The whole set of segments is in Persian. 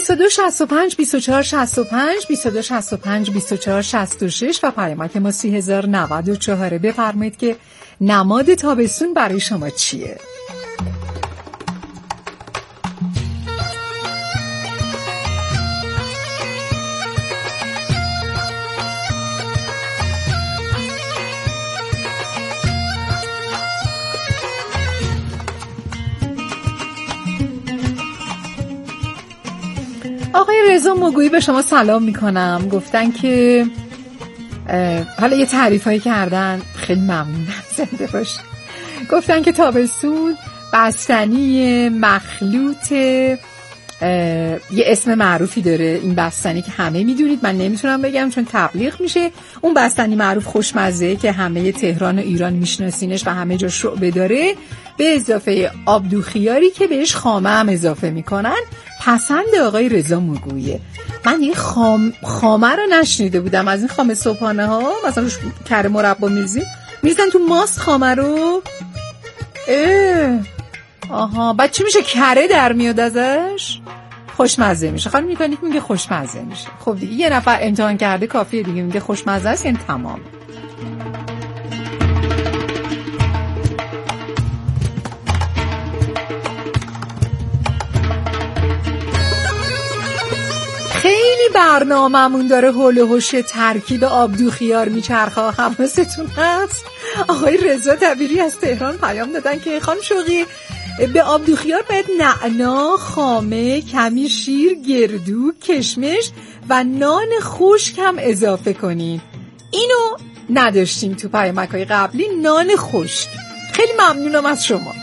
2265 2465 2265 2466 و پیامک ما 3094. بفرمایید که نماد تابستون برای شما چیه؟ آقای رضا مگویی به شما سلام میکنم. گفتن که حالا یه تعریفایی کردن، خیلی ممنونم، زنده باش. گفتن که تابستون بستنی مخلوط یه اسم معروفی داره، این بستنی که همه میدونید، من نمیتونم بگم چون تبلیغ میشه. اون بستنی معروف خوشمزه که همه تهران و ایران میشناسینش و همه جا شعبه داره، به اضافه آبدو خیاری که بهش خامه هم اضافه میکنن، پسند آقای رضا مگویه. من این خامه رو نشنیده بودم، از این خامه صبحانه ها مثلا روش کره مربا میریزن تو ماست خامه رو. آها، بعد چی میشه؟ کره در میاد ازش، خوشمزه میشه. خانم میکنیک میگه خوشمزه میشه. خب دیگه یه نفر امتحان کرده کافیه دیگه، میگه خوشمزه است، یعنی تمام. خیلی برنامه‌مون داره هول و هوش ترکیب آبدو خیار میچرخه، حواستون هست؟ آقای رضا دبیری از تهران پیام دادن که خانم شوقی به آبدو خیار باید نعنا، خامه، کمی شیر، گردو، کشمش و نان خشک هم اضافه کنین. اینو نداشتیم تو پیامک‌های قبلی، نان خشک. خیلی ممنونم از شما.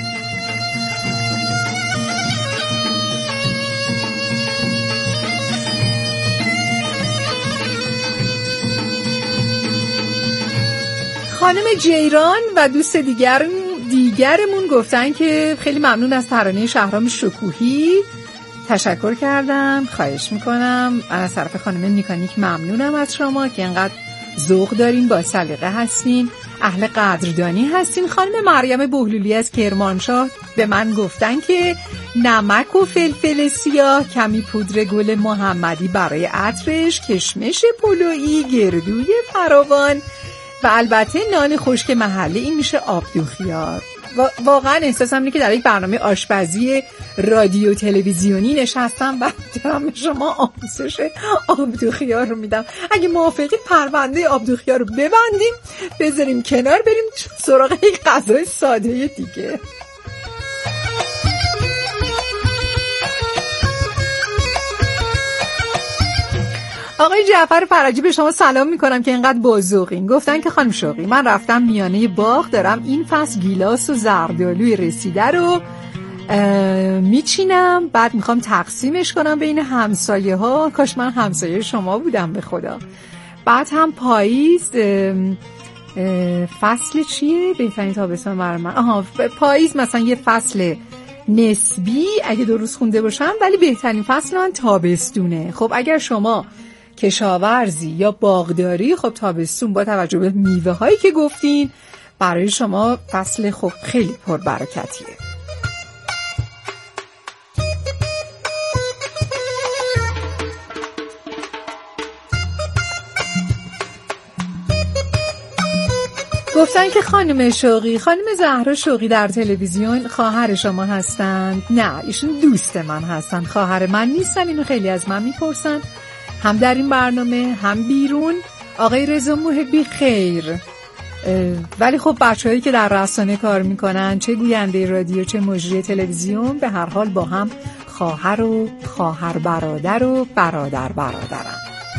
خانم جیران و دوست دیگرمون گفتن که خیلی ممنون از ترانه شهرام شکوهی، تشکر کردم، خواهش میکنم. من از طرف خانم نیکانیک ممنونم از شما که اینقدر ذوق دارین، با سلیقه هستین، اهل قدردانی هستین. خانم مریم بهلولی از کرمانشاه به من گفتن که نمک و فلفل سیاه، کمی پودر گل محمدی برای عطرش، کشمش پلویی، گردوی فراوان و البته نان خشک محلی. این میشه آبدو خیار. واقعا احساسم اینه که در یک برنامه آشپزی رادیو تلویزیونی نشستم و دارم به شما آموزش آبدو خیار رو میدم. اگه موافقید پرونده آبدو خیار رو ببندیم، بذاریم کنار، بریم سراغ یک غذای ساده دیگه. آقای جعفر فرجی به شما سلام میکنم که اینقدر بازوقین. گفتن که خانم شوقی من رفتم میانه باغ، دارم این فصل گیلاس و زردآلوی رسیده رو میچینم، بعد میخوام تقسیمش کنم بین همسایه ها. کاش من همسایه شما بودم به خدا. بعد هم پاییز، فصل چیه؟ بهترین تابستان برای من. پاییز مثلا یه فصل نسبی اگه درست خونده باشم، ولی بهترین فصل من تابستونه. خب اگر شما کشاورزی یا باغداری، خب تابستون با توجه به میوه هایی که گفتین برای شما فصل خب خیلی پربرکتیه. گفتن که خانم شوقی، خانم زهرا شوقی در تلویزیون خواهر شما هستند؟ نه، ایشون دوست من هستن، خواهر من نیستن. اینو خیلی از من میپرسن، هم در این برنامه هم بیرون. آقای رضا محبی خیر، ولی خب بچه‌هایی که در رسانه کار میکنن، چه گوینده رادیو چه مجری تلویزیون، به هر حال با هم خواهر و خواهر برادر و برادر برادرن.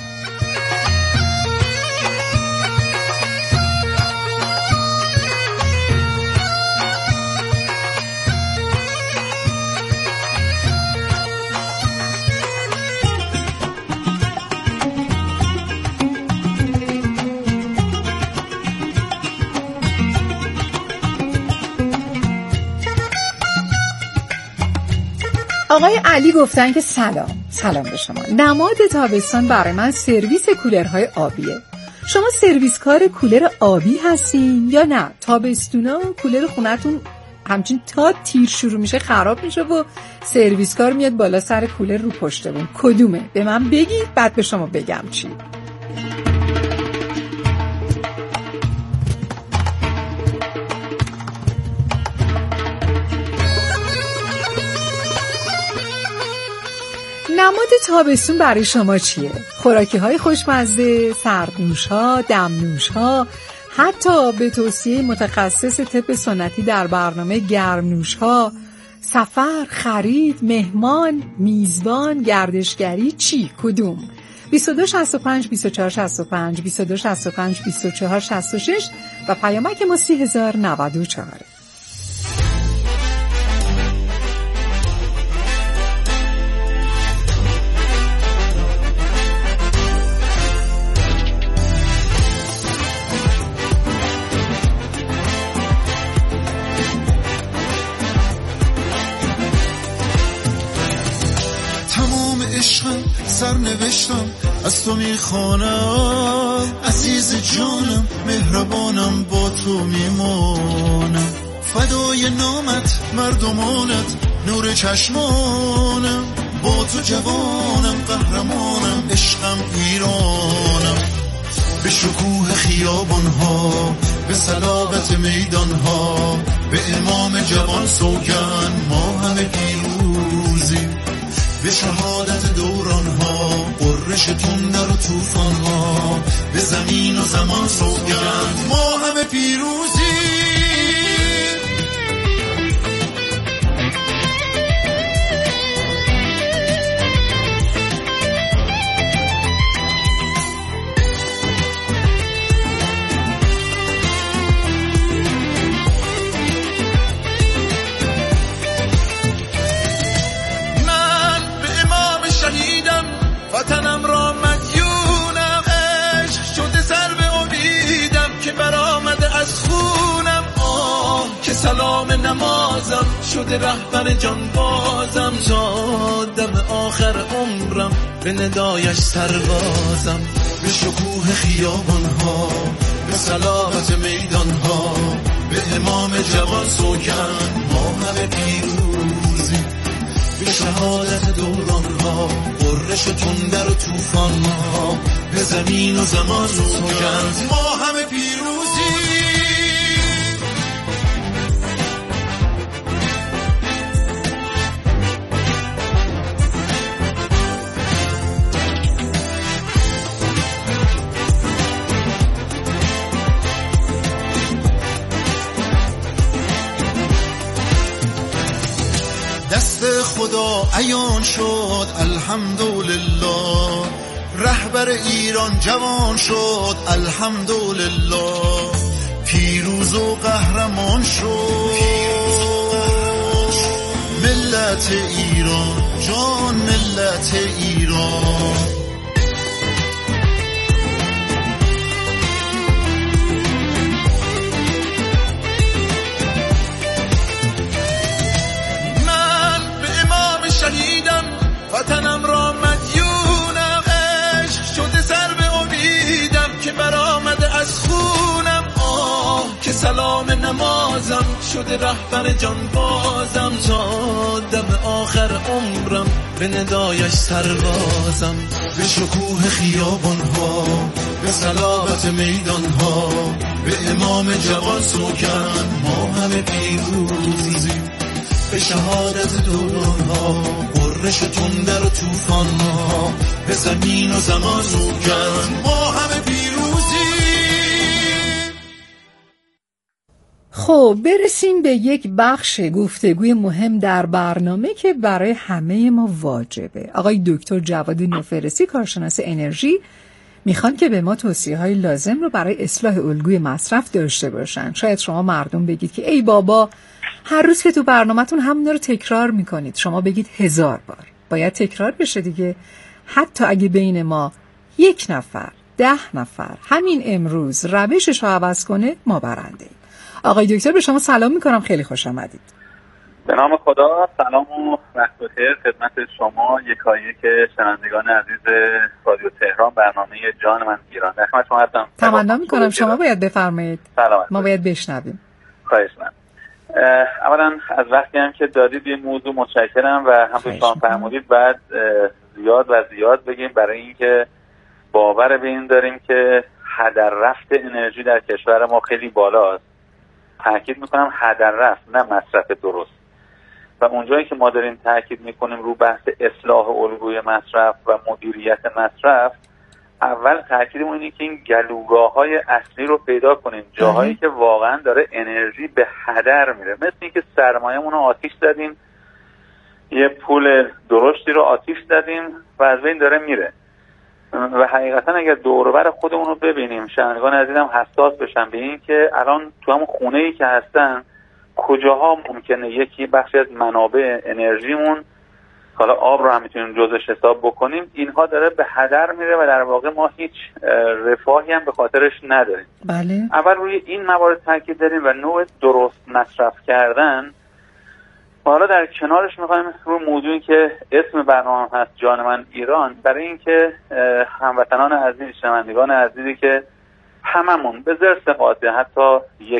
آقای علی گفتن که سلام به شما. نماد تابستان برای من سرویس کولرهای آبیه. شما سرویس کار کولر آبی هستین یا نه؟ تابستونا کولر خونتون همچین تا تیر شروع میشه خراب میشه و سرویس کار میاد بالا سر کولر رو پشت بون. کدومه؟ به من بگید بعد به شما بگم چی. نماد تابستون برای شما چیه؟ خوراکی های خوشمزه، سردنوش ها، دمنوش ها، حتی به توصیه متخصص طب سنتی در برنامه گرمنوش ها، سفر، خرید، مهمان، میزبان، گردشگری، چی؟ کدوم؟ 2265 2465 2265 2466 و پیامک ما 30,094. سرنوشتم از تو میخوانم، عزیز جانم مهربانم با تو میمانم، فدای نامت مردمانت نور چشمانم، با تو جوانم قهرمانم عشقم ایرانم، به شکوه خیابانها به صلابت میدانها، به امام جوان سوگند ما همه پیروزی، به شهادت دورانها قررش تندر و توفانها، به زمین و زمان سوگند ما همه پیروزی. وطنم را مدیونم، عشق شده سر به امیدم که برآمده از خونم، آه که سلام نمازم شده رهبر جانبازم، تا دم آخر عمرم به ندایش سربازم، به شکوه خیابانها به صلابت میدانها، به امام جوان سوگند ما همه پیروزی، به شهادت دورانها قررش تندر و توفانها، به زمین و زمان سوگند ما همه پیروزی. دست خدا عیان شد الحمدلله، رهبر ایران جوان شد الحمدلله، پیروز و قهرمان شد ملت ایران، جان ملت ایران. وطنم را مدیونم، عشق شده سر به امیدم که برآمده از خونم، آه که سلام نمازم شده رهبر جانبازم، تا دم آخر عمرم به ندایش سربازم، به شکوه خیابانها به صلابت میدانها، به امام جوان سوگند ما همه پیروزی، به شهادت دورانها قررش تندر و توفانها، به زمین و زمان سوگند ما همه پیروزی. خب برسیم به یک بخش گفتگوی مهم در برنامه که برای همه ما واجبه. آقای دکتر جواد نوفرسی کارشناس انرژی میخوان که به ما توصیه‌های لازم رو برای اصلاح الگوی مصرف داشته باشن. شاید شما مردم بگید که ای بابا هر روز که تو برنامه‌تون همون رو تکرار میکنید. شما بگید 1000 بار باید تکرار بشه دیگه. حتی اگه بین ما 1 نفر 10 نفر همین امروز روشش رو عوض کنه ما برنده ایم. آقای دکتر به شما سلام میکنم، خیلی خوش آمدید. به نام خدا، سلام و وقت بخیر خدمت شما یکایک شنوندگان عزیز رادیو تهران، برنامه جان من ایران. در خدمت شما هستم. تمنا میکنم شما باید بفرمایید. سلام. ما باید بشنویم. خواهش من. اولا از وقتی هم که دادید این موضوع متشکرم و هم دوستان فرمودید بعد زیاد بگیم برای اینکه باور به این داریم که هدر رفت انرژی در کشور ما خیلی بالاست. تاکید میکنم هدر رفت نه مصرف درست. و اونجایی که ما داریم تاکید میکنیم رو بحث اصلاح الگوی مصرف و مدیریت مصرف، اول تاکیدمون اینه که این گلوگاه‌های اصلی رو پیدا کنیم، جاهایی که واقعا داره انرژی به هدر میره. مثل اینکه سرمایه‌مون رو آتیش زدیم، یه پول درشتی رو آتیش زدیم و از بین داره میره. و حقیقتا اگر دور و بر خودمون رو ببینیم، شنوندگان عزیزم حساس بشن به این که الان تو همون خونه‌ای که هستن کجاها ممکنه یکی بخشی از منابع انرژیمون، حالا آب رو هم میتونیم جزش حساب بکنیم، اینها داره به هدر میره و در واقع ما هیچ رفاهی هم به خاطرش نداریم. بله. اول روی این موارد تاکید داریم و نوع درست مصرف کردن. حالا در کنارش میخوایم روی موضوعی که اسم برنامه هست جان من ایران، برای اینکه هموطنان عزیز، شنوندگان عزیزی که هممون به زرس قاطع حتی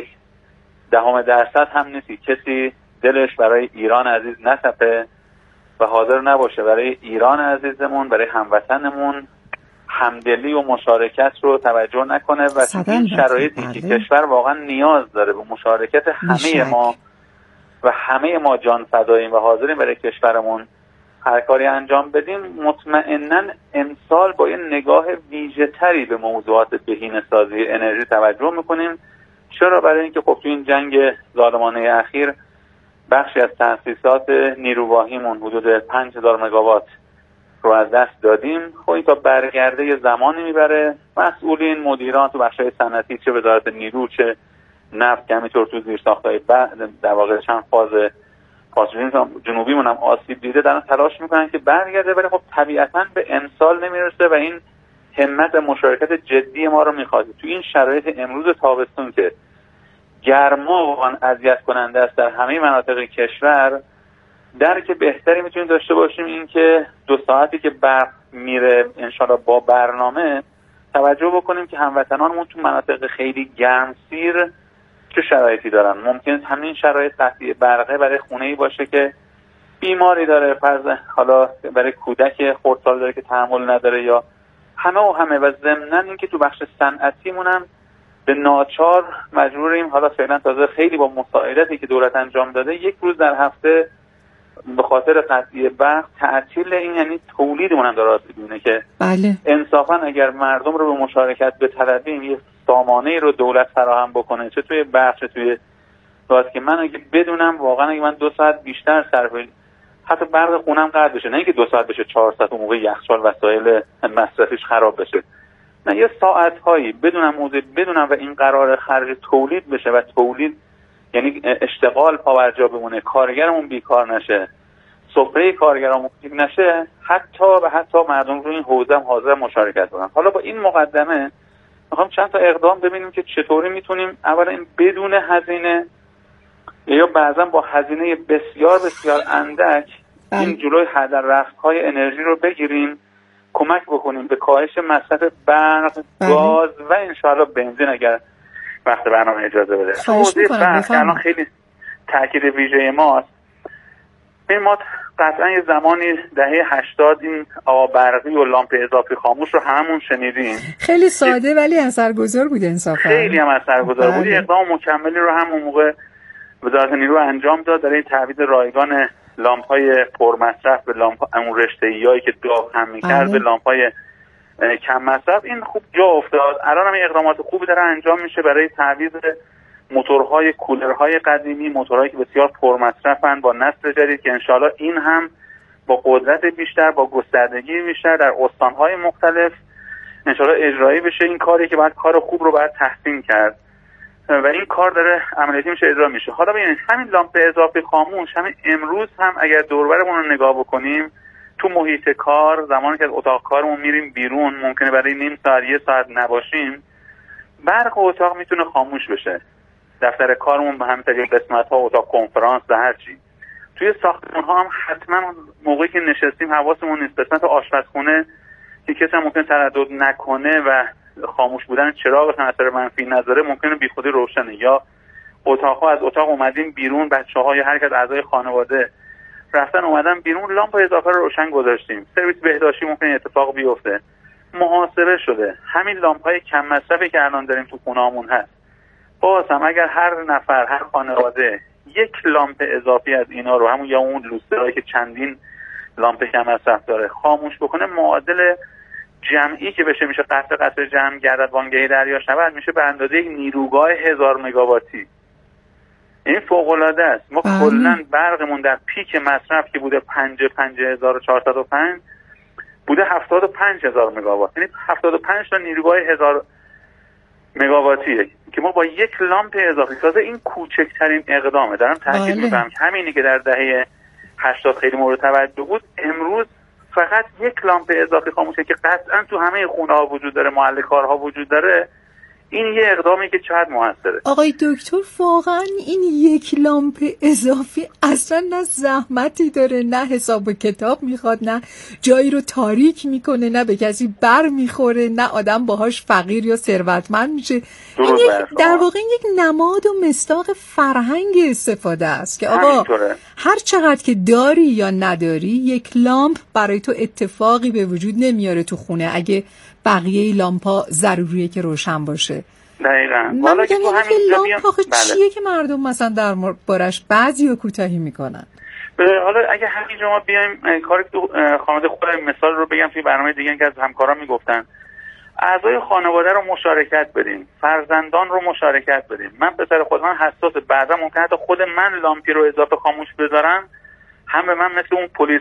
0.1% هم نیستی کسی دلش برای ایران عزیز نتپه و حاضر نباشه برای ایران عزیزمون، برای هموطنمون همدلی و مشارکت رو توجه نکنه و این شرایطی که کشور واقعا نیاز داره به مشارکت همه ما و همه ما جان فداییم و حاضرین برای کشورمون هر کاری انجام بدیم، مطمئناً امسال با یه نگاه ویژه‌تری به موضوعات بهینه‌سازی انرژی توجه میکنیم. چرا؟ برای اینکه خب تو این جنگ ظالمانه اخیر بخشی از تأسیسات نیروواهیمون حدود 5000 مگاوات رو از دست دادیم. خب این تا برگرده یه زمانی میبره. مسئولین، مدیران تو بخش‌های صنعتی، چه وزارت نیرو چه نفت، همینطور تو زیرساخت‌های در واقع چند فاز جنوبیمون هم آسیب دیده، دارن تلاش میکنن که برگرده، ولی خب طبیعتاً به امسال نمیرسه و این همت مشارکت جدی ما رو میخواد. تو این شرایط امروز تابستون که گرما واقعا اذیت کننده است در همه مناطق کشور، درک بهتری میتونیم داشته باشیم این که 2 ساعتی که برق میره انشالله با برنامه توجه بکنیم که هموطنانمون تو مناطق خیلی گرمسیر چه شرایطی دارن. ممکن همین شرایط قطعی برقه برای خونه‌ای باشه که بیماری داره، فرض حالا برای کودک خردسال داره که تحمل نداره، یا همه و ضمناً این که تو بخش صنعتیمون هم به ناچار مجبوریم، حالا فعلا تازه خیلی با مساعدتی که دولت انجام داده 1 روز در هفته به خاطر قطعی برق تعطیل. این یعنی تولیدمون هم داره آسیب می‌بینه که بله. انصافاً اگر مردم رو به مشارکت بطلبیم، یه سامانه‌ای رو دولت فراهم بکنه، چه توی برق چه توی گاز، که من اگه بدونم واقعا اگه من 2 ساعت بیشتر صرف حتی برق خونم قطع بشه، نه اینکه 2 ساعت بشه 4 ساعت اون موقع یخچال وسایل مصرفیش خراب بشه، نه یه ساعت‌هایی بدونم و این قرار خرج تولید بشه و تولید یعنی اشتغال پاورجا بمونه، کارگرمون بیکار نشه، سفره کارگرامون کوچیک نشه، حتی مردم رو این حوزه هم حاضر مشارکت کنن. حالا با این مقدمه میخوام چند تا اقدام ببینیم که چطوری میتونیم اولا این بدون هزینه یا بعضا با هزینه بسیار بسیار اندک این جلوی هدر رفت‌های انرژی رو بگیریم، کمک بکنیم به کاهش مصرف برق، گاز و انشاءالله بنزین اگر وقت برنامه اجازه بده. موضوع برق الان خیلی تاکید ویژه ماست. ما قطعا یه زمانی دهه 80 این آب برقی و لامپ اضافی خاموش رو همون شنیدیم. خیلی ساده ولی اثرگذار بود انصافا. خیلی هم اثرگذار بود. اقدام مکملی رو همون موقع وزارت نیرو انجام داد برای تعویض رایگان لامپ‌های پرمصرف به لامپ اون رشته‌ایایی که داغ هم می‌کرد به لامپ‌های کم مصرف. این خوب جا افتاد. الان هم اقدامات خوبی داره انجام میشه برای تعویض موتورهای کولرهای قدیمی، موتورهایی که بسیار پرمصرفن با نسل جدید که انشالله این هم با قدرت بیشتر، با گستردگی بیشتر در استانهای مختلف انشالله اجرایی بشه. این کاری که باید کار خوب رو باید تحسین کرد و این کار داره عملیاتی میشه، اجرا میشه. حالا ببینید همین لامپ اضافی خاموش همین امروز هم اگر دور و برمون رو نگاه بکنیم تو محیط کار، زمانی که از اتاق کارمون میریم بیرون ممکنه برای نیم ساعت 1 ساعت نباشیم، برق اتاق میتونه خاموش بشه. دفتر کارمون به همین طریق قسمت‌ها اتاق کنفرانس و هر چی. توی ساختمان‌ها هم حتما موقعی که نشستیم حواسمون نیست قسمت آشپزخونه که کسی هم ممکن تردد نکنه و خاموش بودن چراغ اثر منفی نذاره، ممکنه بیخودی روشنه، یا اتاق‌ها، از اتاق اومدیم بیرون، بچه‌ها یا هر کس اعضای خانواده رفتن اومدن بیرون، لامپ اضافه رو روشن گذاشتیم. سرویس بهداشتی ممکنه اتفاق بیفته. محاسبه شده همین لامپ‌های کم مصرفی که الان داریم تو خونه‌مون هست، بازم اگر هر نفر، هر خانواده یک لامپ اضافی از اینا رو، همون یا اون لوسترایی که چندین لامپ کم مصرف داره، خاموش بکنه، معادل جمعی که بشه میشه قطره جمع گردد وانگهی دریا شود، میشه به اندازه یک نیروگاه 1000 مگاواتی. این فوق العاده است. ما کلا برقمون در پیک مصرف که بوده 5405 بوده 75000 مگاوات، یعنی 75 تا نیروگاه 1000 مگاواتیه که ما با یک لامپ اضافی، تازه این کوچکترین اقدامه. دارم تاکید میکنم که همینی که در دهه 80 خیلی مورد توجه بود، امروز فقط یک لامپ اضافی خاموشه که قطعا تو همه خونه ها وجود داره، محل کارها وجود داره. این یه اقدامی که چقدر موثره. آقای دکتر واقعا این یک لامپ اضافی اصلا نه زحمتی داره، نه حساب و کتاب میخواد، نه جایی رو تاریک میکنه، نه به کسی بر میخوره، نه آدم باهاش فقیر یا ثروتمند میشه. این در واقع یک نماد و مصداق فرهنگ استفاده است که آقا هر چقدر که داری یا نداری، یک لامپ برای تو اتفاقی به وجود نمیاره تو خونه اگه بقیه لامپا ضروریه که روشن باشه. دقیقاً. من میگم این لامپ آخه چیه که مردم مثلا در بارش بعضی رو کوتاهی میکنن؟ حالا اگه همینجا ما بیایم کاری که خانواده خودم مثال رو بگم، توی برنامه دیگه که از همکاران میگفتن، اعضای خانواده رو مشارکت بدیم، فرزندان رو مشارکت بدیم. من پسر خودم حساس، بعدا ممکنه حتی خود من لامپی رو اضافه خاموش بذارم، هم به من مثل اون پلیس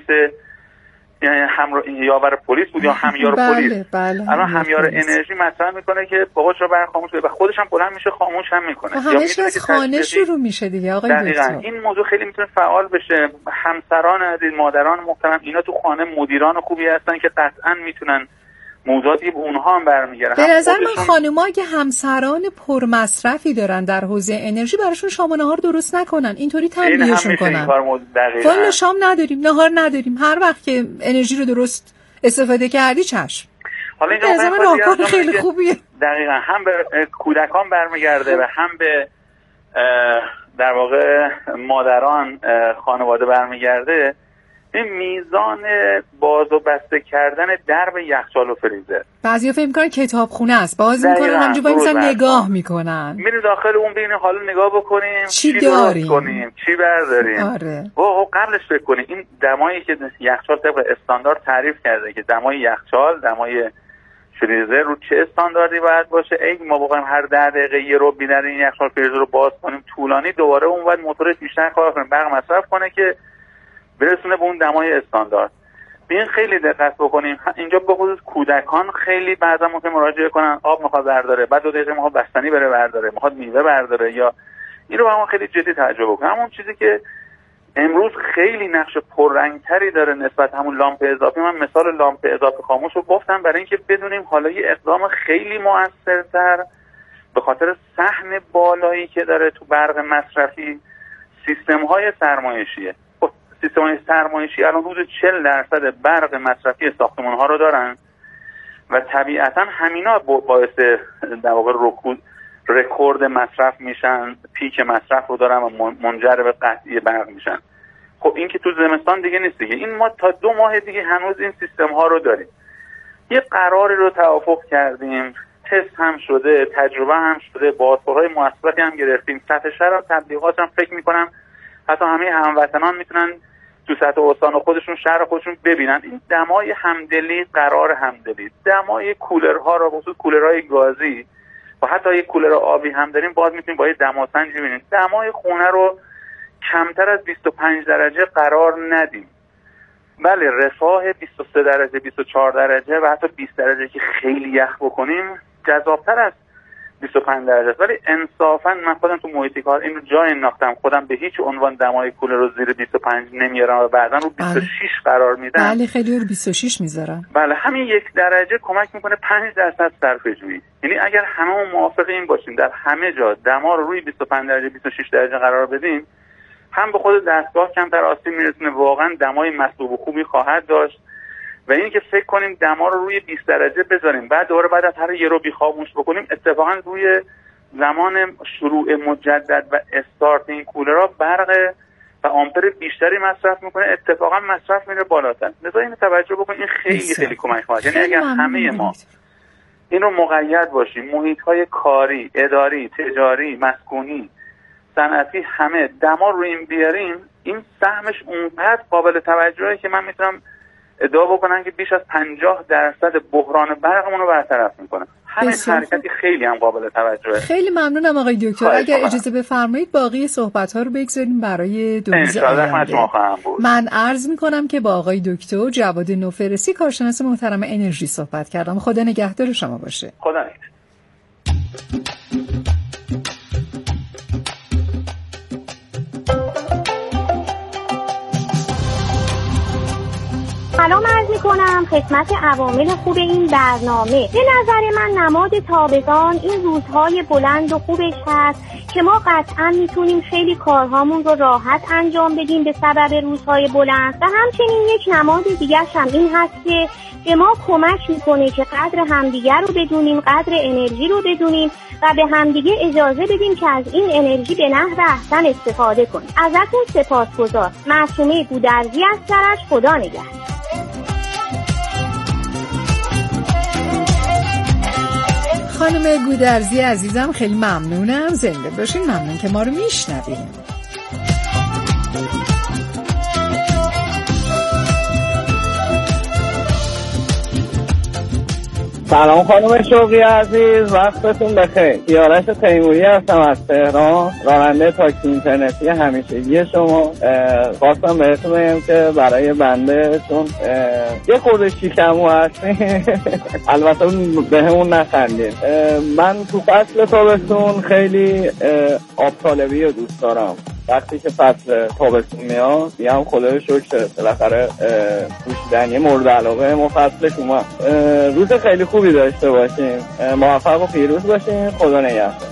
یاور پلیس بود یا همیار پلیس، الان همیار انرژی مطرح میکنه که بابا چرا برق خاموش کنه و خودش هم بلند میشه خاموش هم میکنه. همش از خانه شروع میشه دیگه آقای دکتر. این موضوع خیلی میتونه فعال بشه. همسران عزیز، مادران محترم، اینا تو خانه مدیران خوبی هستن که قطعا میتونن موضوعاتی به اونها هم برمیگره. به نظر من خانم‌ها که همسران پرمصرفی دارن در حوزه انرژی، براشون شام و نهار درست نکنن، اینطوری تنبیهشون کنن. فل شام نداریم، نهار نداریم، هر وقت که انرژی رو درست استفاده کردی چشم. حالا اینجا راهکار خیلی خوبیه. دقیقاً هم به کودکان برمیگرده و هم به در واقع مادران خانواده برمیگرده. این میزان باز و بسته کردن درب یخچال و فریزر، بعضیا فکر می‌کنن کتابخونه است، باز می‌کنن همونجوری وایسن نگاه می‌کنن. میریم داخل اون ببینیم حالا نگاه بکنیم چی داریم کنیم، چی برداریم. آره. قبلش فکر کنیم این دمایی که یخچال طبق استاندارد تعریف کرده که دمای یخچال، دمای فریزر رو چه استانداردی باید باشه. ما بخوایم هر 10 دقیقه یه رو بی‌در این یخچال فریزر رو باز کنیم طولانی، دوباره اون وقت موتور بیشتر کار کنه، برق مصرف کنه که برسونه به اون دمای استاندارد. ببین خیلی دقت بکنیم اینجا، به خصوص کودکان خیلی بعضا ممکن مراجعه کنن آب میخواد برداره، بعد 2 دقیقه میخواد بستنی بره برداره، میخواد میوه برداره، یا این رو ما خیلی جدی توجه بکنیم. همون چیزی که امروز خیلی نقش پررنگتری داره نسبت همون لامپ اضافی. من مثال لامپ اضافی خاموش رو گفتم برای اینکه بدونیم حالا یه اقدام خیلی موثرتر به خاطر سهم بالایی که داره تو برق مصرفی، سیستم‌های سرمایشیه. سیستم‌های سرمایشی الان حدود 40% برق مصرفی ساختمان‌ها رو دارن و طبیعتاً همینا باعث در واقع رکورد مصرف میشن، پیک مصرف رو دارن و منجر به قطعی برق میشن. خب این که تو زمستان دیگه نیست دیگه، این ما تا 2 ماه دیگه هنوز این سیستم‌ها رو داریم. یه قراری رو توافق کردیم، تست هم شده، تجربه هم شده، بازخوردهای موثقی هم گرفتیم. سطح شهر تبلیغات هم فکر می‌کنم حتی همه هموطنان میتونن تو سطح استان خودشون، شهر خودشون ببینن این دمای همدلی، قرار همدلی، دمای کولرها رو، خصوص کولرهای گازی و حتی یک کولر آبی هم داریم، باز میتونیم با یه دماسنج ببینیم دمای خونه رو کمتر از 25 درجه قرار ندیم. بله رفاه 23 درجه، 24 درجه و حتی 20 درجه که خیلی یخ بکنیم جذابتر از 25 درجه است، ولی انصافا من خودم تو محیط کار این رو جای انداختم، خودم به هیچ عنوان دمای کولر رو زیر 25 نمیارم و بعداً رو 26 قرار میدم. بله خیلی رو 26 میذارم. بله همین 1 درجه کمک میکنه 5% صرفه‌جویی. یعنی اگر هممون موافق این باشیم در همه جا دما رو روی 25 درجه 26 درجه قرار بدیم، هم به خود دستگاه کمتر آسیب میرسونه، واقعا دمای مطلوب و خوبی خواهد داشت. و اینی که فکر کنیم دما رو روی 20 درجه بذاریم، بعد دوباره بعد از هر یه رو خاموش بکنیم، اتفاقا روی زمان شروع مجدد و استارت این کولرها برق و آمپر بیشتری مصرف میکنه، اتفاقا مصرف میره بالاتر. لذا اینو توجه بکنید، این خیلی کمک خواهد. یعنی اگر همه ما این رو مقید باشیم، محیط‌های کاری، اداری، تجاری، مسکونی، صنعتی، همه دما رو این بیاریم، این سهمش اونقدر قابل توجهه که من میتونم ادعا بکنم که بیش از 50% بحران برقمون رو برطرف میکنه. همین حرکتی خیلی هم قابل توجهه. خیلی ممنونم آقای دکتر. اگر اجازه بفرمایید باقی صحبت‌ها رو بگذاریم برای 2 روز آینده. من عرض میکنم که با آقای دکتر جواد نوفرسی کارشناس محترم انرژی صحبت کردم. خدا نگهدار شما باشه. خدا نگهدار. سلام عرض میکنم خدمت عوامل خوب این برنامه. به نظر من نماد تابستان این روزهای بلند و خوبش هست که ما قطعا میتونیم خیلی کارهامون رو راحت انجام بدیم به سبب روزهای بلند و همچنین یک نماد دیگرش هم این هست که به ما کمک میکنه که قدر همدیگر رو بدونیم، قدر انرژی رو بدونیم و به همدیگه اجازه بدیم که از این انرژی به نحو احسن استفاده کنیم. ازتون سپاسگزار. معصومه گودرزی از کرج. خدا نگهدار. خانم گودرزی عزیزم خیلی ممنونم. زنده باشین. ممنون که ما رو میشنویم. سلام خانم شوقی عزیز، وقتتون بخیر. یارش تیموری هستم از تهران، راننده تاکسی اینترنتی همیشگی شما. خواستم بهتون بگم که برای بنده چون یه خورده شیکمو هستیم البته بهمون نخندید. من تو فصل تابستون خیلی آب طالبی رو دوست دارم. وقتی که فصل تابستون میاد میگم خدا رو شکر بالاخره پوشیدنی مورد علاقه ما فصلش اومد. روز خیلی خوبی داشته باشیم، موفق و پیروز باشیم. خدا نگهدار.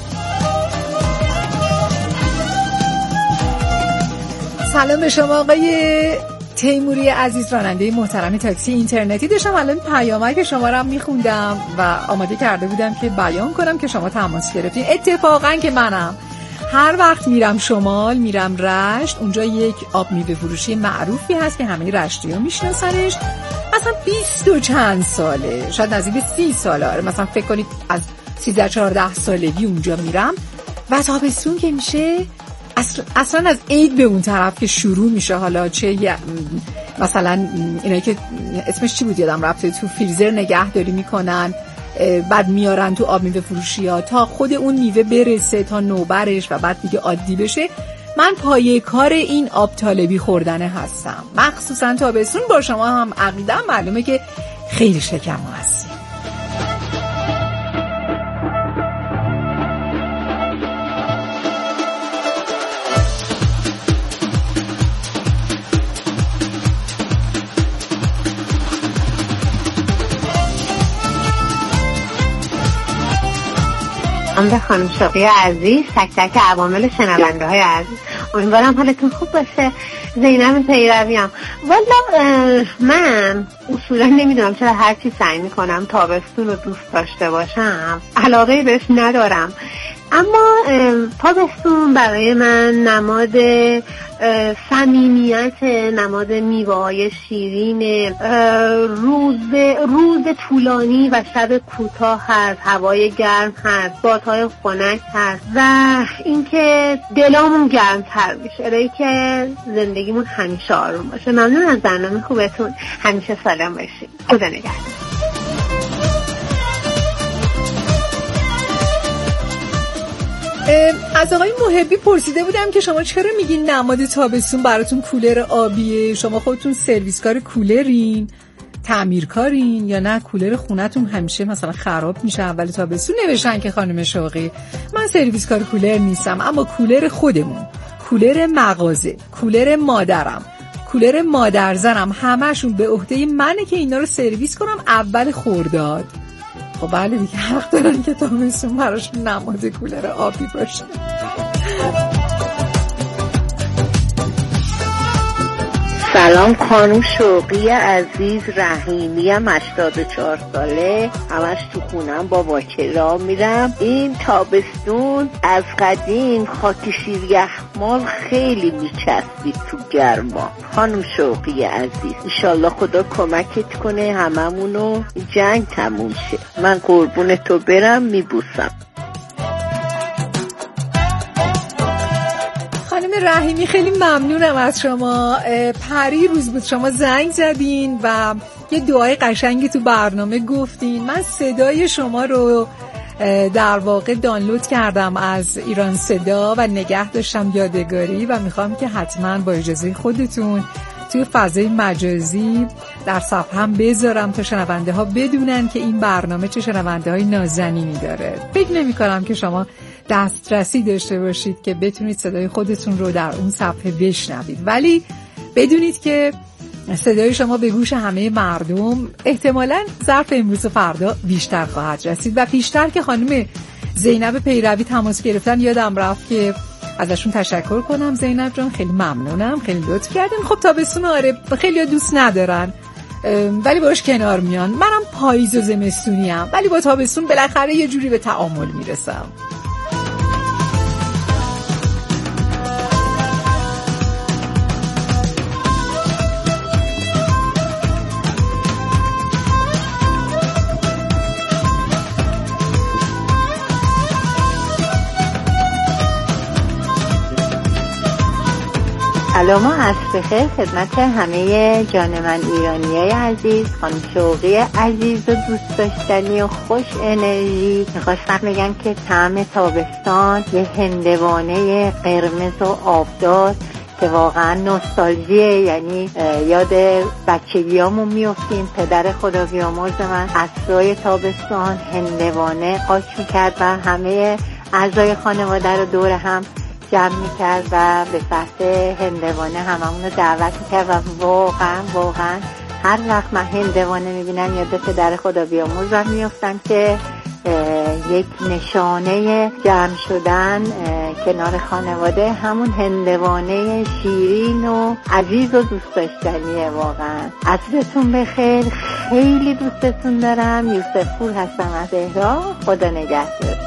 سلام به شما آقای تیموری عزیز، راننده محترم تاکسی اینترنتی. داشتم الان پیامک شما رو هم میخوندم و آماده کرده بودم که بیان کنم که شما تماس گرفتین. اتفاقا که منم هر وقت میرم شمال، میرم رشت، اونجا یک آب میوه فروشی معروفی هست که همه رشتی‌ها میشناسنش. مثلا 20 و چند ساله، شاید نزدیک 30 ساله، مثلا فکر کنید از 13-14 سالگی اونجا میرم و تابستون که میشه اصلا از عید به اون طرف که شروع میشه، حالا چه مثلا اینایی که اسمش چی بود یادم رفته، تو فریزر نگهداری میکنن بعد میارن تو آب میوه فروشی ها تا خود اون میوه برسه تا نوبرش و بعد دیگه عادی بشه. من پایه کار این آب طالبی خوردنه هستم، مخصوصا تابستون. با شما هم عقیدم معلومه که خیلی شکم هستی. به خانم شوقی عزیز، تک تک عوامل شنونده های عزیز، امیدوارم حالتون خوب باشه. زینب پیرویم. والا من اصولا نمیدونم چرا هر چی سعی میکنم تابستون رو دوست داشته باشم علاقه بهش ندارم، اما تابستون برای من نماد صمیمیت، نماد میوه‌های شیرین، روز طولانی و شب کوتاه هست، هوای گرم هست، بادهای خنک هست و اینکه دلامون گرمتر میشه، برای که زندگیمون همیشه آروم باشه. ممنون از برنامه خوبتون، همیشه سالم باشید. خدا نگهدار. از آقای محبی پرسیده بودم که شما چرا میگین نماد تابستون براتون کولر آبیه؟ شما خودتون سرویسکار کولرین، تعمیرکارین یا نه کولر خونتون همیشه مثلا خراب میشه اول تابستون؟ نوشتن که خانم شوقی من سرویسکار کولر نیستم، اما کولر خودمون، کولر مغازه، کولر مادرم، کولر مادرزنم، همشون به عهده منه که اینا رو سرویس کنم اول خرداد. خب بله دیگه، حق دارن که تابستون براش نماد کولر آبی باشه. سلام خانم شوقی عزیز، رحیمیم، 84 ساله، همش تو خونم با واکه راه میرم. این تابستون از قدیم خاک شیر یخمال خیلی میچسبید تو گرما. خانم شوقی عزیز انشالله خدا کمکت کنه هممونو جنگ تموم شه. من قربون تو برم، میبوسم. خانم رحیمی خیلی ممنونم از شما. پری روز بود شما زنگ زدین و یه دعای قشنگی تو برنامه گفتین. من صدای شما رو در واقع دانلود کردم از ایران صدا و نگه داشتم یادگاری و میخوام که حتما با اجازه خودتون توی فضای مجازی در صفحه هم بذارم تا شنونده ها بدونن که این برنامه چه شنونده های نازنینی داره. فکر نمی کنم که شما دسترسی داشته باشید که بتونید صدای خودتون رو در اون صفحه بشنوید، ولی بدونید که صدای شما به گوش همه مردم احتمالاً ظرف امروز و فردا بیشتر خواهد رسید. و پیشتر که خانم زینب پیروی تماس گرفتن یادم رفت که ازشون تشکر کنم. زینب جان خیلی ممنونم، خیلی لطف کردن. خب تابستون آره خیلی دوست ندارن ولی باش کنار میان. منم پاییز و زمستونیم ولی با تابستون بالاخره یه جوری به تعامل میرسم. سلام و عرض بخیر خدمت همه جانمن ایرانیای عزیز. خانم شوقی عزیز و دوست داشتنی و خوش انرژی، میخواستم بگم که طعم تابستان یه هندوانه قرمز و آبدار که واقعا نوستالژیه، یعنی یاد بچگیامون میافتیم. پدر خدا بیامرز من عصرهای تابستان هندوانه قاچ میکرد و همه اعضای خانواده رو دور هم جمع میکرد و به سخت هندوانه هممون رو دعوت میکرد و واقعا هر وقت من هندوانه میبینم یاد پدر خدا بیامرزم میافتم که یک نشانه جمع شدن کنار خانواده همون هندوانه شیرین و عزیز و دوست داشتنیه. واقعا عصرتون بخیر، خیلی دوستتون دارم. یوسف پور هستم از تهران. خدا نگهدار.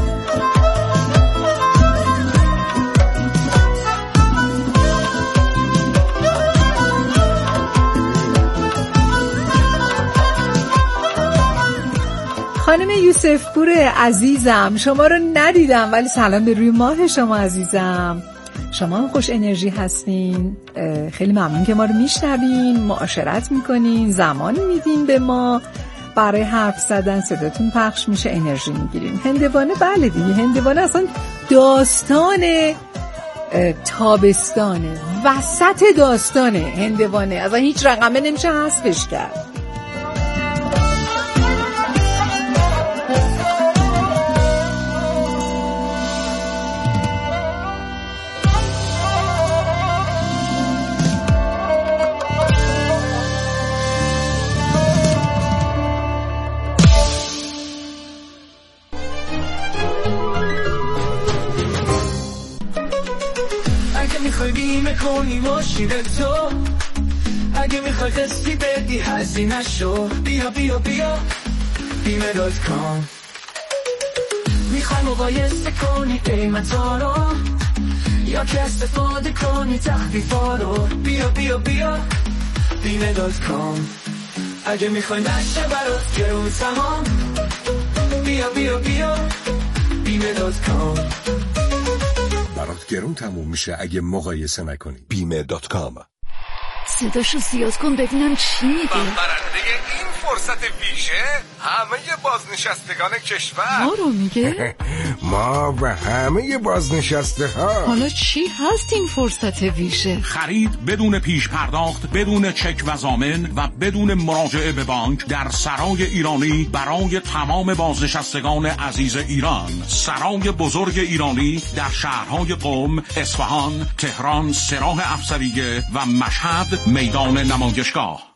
خانم یوسف پور عزیزم شما رو ندیدم ولی سلام به روی ماه شما عزیزم. شما هم خوش انرژی هستین. خیلی ممنون که ما رو میشنوین، معاشرت میکنین، زمان میدین به ما برای حرف زدن. صداتون پخش میشه، انرژی میگیرین. هندوانه بله دیگه، هندوانه اصلا داستان تابستانه، وسط داستانه هندوانه، اصلا هیچ رقمه نمیشه حذفش کرد. کنی ماشین تو اگه میخوای قسطی بدی هزینه شو بیا بیمه.com میخوای مقایسه کنی قیمتا رو یا که استفاده کنی تخفیفا رو بیا بیمه.com اگه میخوای نشه برات گرون تمام بیا بیمه.com برات گرون تموم میشه اگه مقایسه نکنی. بیمه.com. صداشو زیاد کن ببینم چی میگه. برنده این فرصت ویژه همه بازنشستگان کشور. ما رو میگه؟ ما و همه بازنشسته ها. حالا چی هست این فرصت ویژه؟ خرید بدون پیش پرداخت، بدون چک و ضامن و بدون مراجعه به بانک در سرای ایرانی برای تمام بازنشستگان عزیز ایران. سرای بزرگ ایرانی در شهرهای قم، اصفهان، تهران، سراح افسریه و مشهد میدان نمایشگاه.